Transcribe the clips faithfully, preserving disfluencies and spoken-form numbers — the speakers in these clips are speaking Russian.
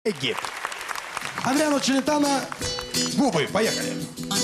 Эгги. Адриано Челентано, губы, поехали.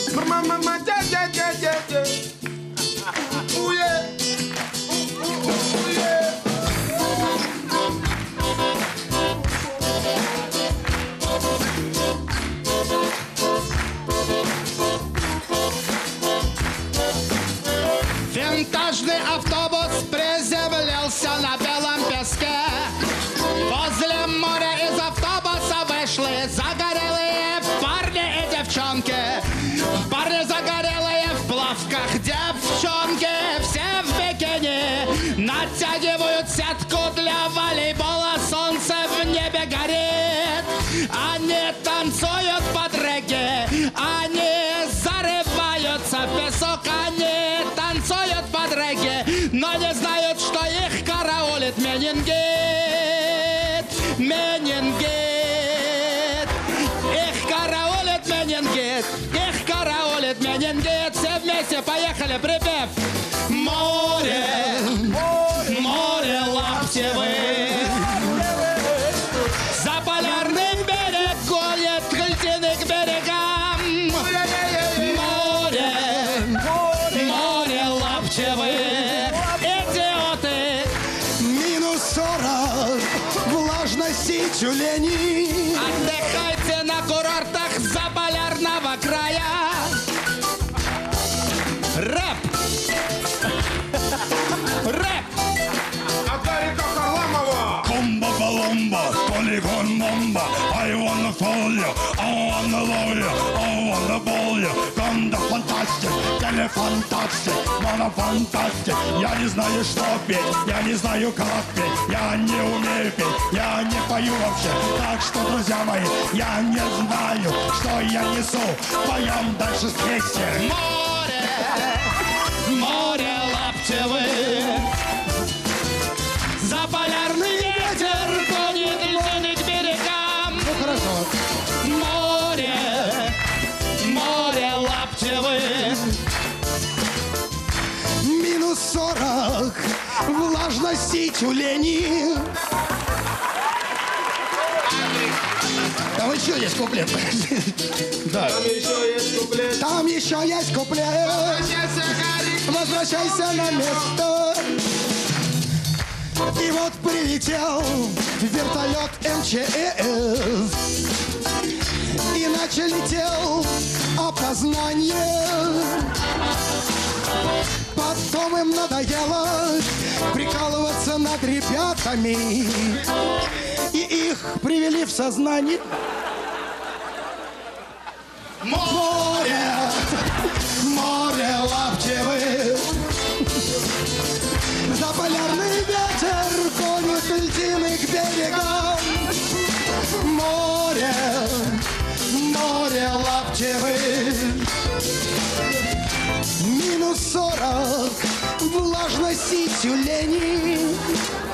Винтажный автобус приземлился на белом песке. Возле моря из автобуса вышли загорелые парни и девчонки. Парни загорелые в плавках, девчонки все в бикини. Натягивают сетку для волейбола, солнце в небе горит. Они танцуют под регги, они зарываются в песок, они танцуют под регги, но не знают, что их караулит менингит. Менингит. Их караулит менингит. Их караулит менингит. Все вместе поехали, припев. Море, море, море лаптевых. За полярный берег гонят льдины к берегам. Море, море лаптевых. Идиоты. Минус сорок, влажности тюлени. Отдыхайте на курортах заполярного края. Рэп! Рэп! Атарика Харламова! Комбо-баломба, полигон-бомба. I wanna fall you, I wanna love you, I wanna ball you. Конда фантастик, телефантастик, монофантастик. Я не знаю, что петь, я не знаю, как петь. Я не умею петь, я не пою вообще. Так что, друзья мои, я не знаю, что я несу. Поем дальше с песней. Море, море лаптевых. Заполярный ветер гонит льдины к берегам. Ну хорошо. Море, море лаптевых. Минус сорок, влажности тюлени. Там еще есть куплет. Да. Там еще есть куплет. Там еще есть куплет. Возвращайся, Гарик. Возвращайся на место. И вот прилетел вертолет эм че эс. Иначе летел опознание. Потом им надоело прикалываться над ребятами. И их привели в сознание. Море, море лаптевых. Заполярный ветер гонит льдины к берегам. Море, море лаптевых. Минус сорок, влажности тюлени.